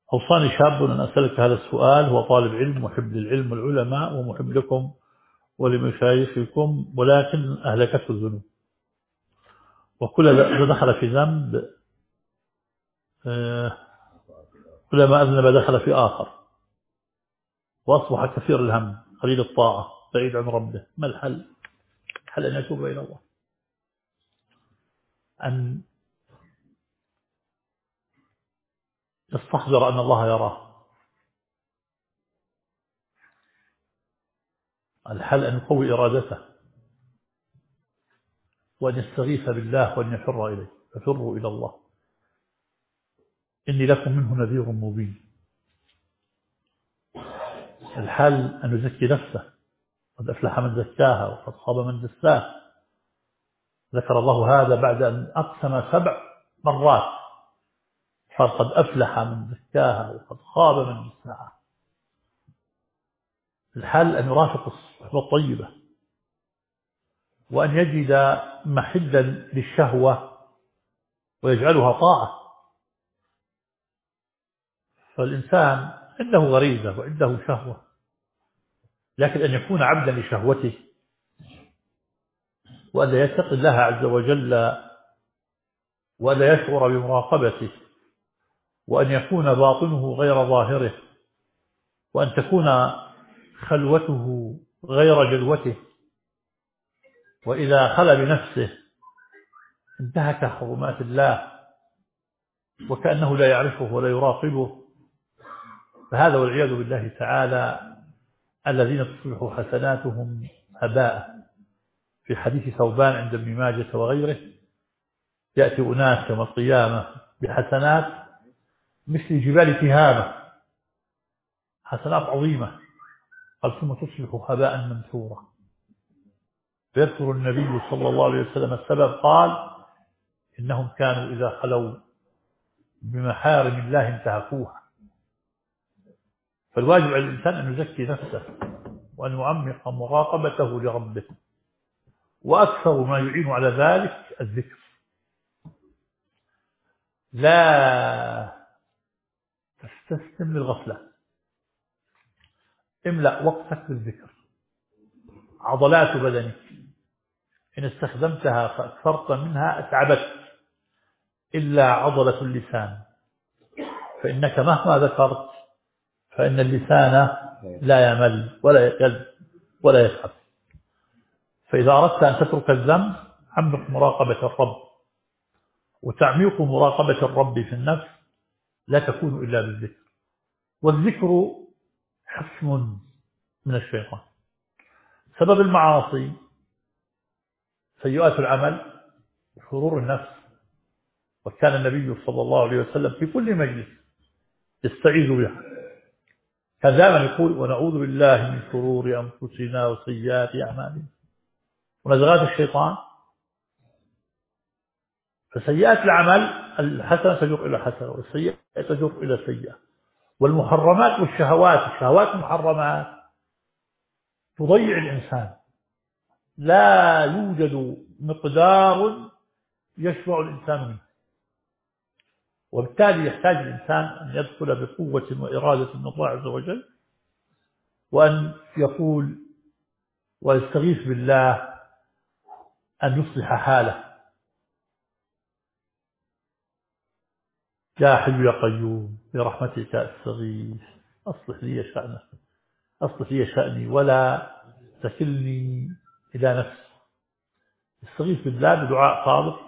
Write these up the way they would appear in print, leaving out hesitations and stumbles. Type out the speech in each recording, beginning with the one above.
أوصاني شاب أن أسألك هذا السؤال، هو طالب علم محب للعلم والعلماء ومحب لكم ولمشايخكم، ولكن أهلكته الذنوب، وكلما دخل في ذنب كلما أذنب دخل في آخر، وأصبح كثير الهم قليل الطاعة بعيد عن ربه. ما الحل؟ الحل أن يتوب إلى الله، أن يستحضر أن الله يراه. الحل أن يقوي إرادته، وأن يستغيث بالله، وأن يفر إليه. ففروا إلى الله، إني لكم منه نذير مبين. الحل أن يزكي نفسه، قد أفلح من زكاها وقد خاب من دساها. ذكر الله هذا بعد أن أقسم 7 مرات، قال قد أفلح من زكاها وقد خاب من دساها. الحل أن يرافق الصحبة الطيبة، وأن يجد محلا للشهوة ويجعلها طاعة. فالإنسان عنده غريزة وعنده شهوة، لكن أن يكون عبدا لشهوته، وأن يتقي الله عز وجل، وأن يشعر بمراقبته، وأن يكون باطنه غير ظاهره، وأن تكون خلوته غير جلوته. وإذا خلى بنفسه انتهك حرمات الله وكأنه لا يعرفه ولا يراقبه. فهذا والعياذ بالله تعالى الذين تصبح حسناتهم هباء. في حديث ثوبان عند ابن ماجه وغيره، يأتي أناس يوم القيامة بحسنات مثل جبال تهامة، حسنات عظيمة، قال ثم تصبح هباء منثورا. فيذكر النبي صلى الله عليه وسلم السبب، قال إنهم كانوا إذا خلوا بمحارم الله انتهكوها. فالواجب على الإنسان أن يزكي نفسه، وأن يعمق مراقبته لربه، وأكثر ما يعين على ذلك الذكر. لا تستسلم للغفلة، املأ وقتك بالذكر. عضلات بدنك إن استخدمتها فأكثرت منها أتعبت، إلا عضلة اللسان، فإنك مهما ذكرت فإن اللسان لا يمل ولا يكذب ولا يتعب. فإذا أردت أن تترك الذنب، عمق مراقبة الرب. وتعميق مراقبة الرب في النفس لا تكون إلا بالذكر، والذكر حصن من الشيطان. سبب المعاصي سيئات العمل، شرور النفس. وكان النبي صلى الله عليه وسلم في كل مجلس يستعيذ بها، كان دائما يقول ونعوذ بالله من شرور أنفسنا وسيئات أعمالنا ونزغات الشيطان. فسيئات العمل الحسنة تجر إلى حسنة، والسيئة تجر إلى سيئة. والمحرمات والشهوات، الشهوات المحرمات تضيع الإنسان. لا يوجد مقدار يشبع الإنسان منه، وبالتالي يحتاج الإنسان أن يدخل بقوة وإرادة من الله عز وجل، وأن يقول ويستغيث بالله أن يصلح حاله. يا حي يا قيوم برحمتك أستغيث أصلح لي شأني ولا تكلني إلى نفسي. استغيث بالله بدعاء صادق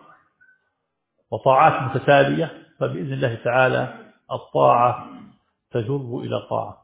وطاعات متتالية، فبإذن الله تعالى الطاعة تجر إلى طاعة.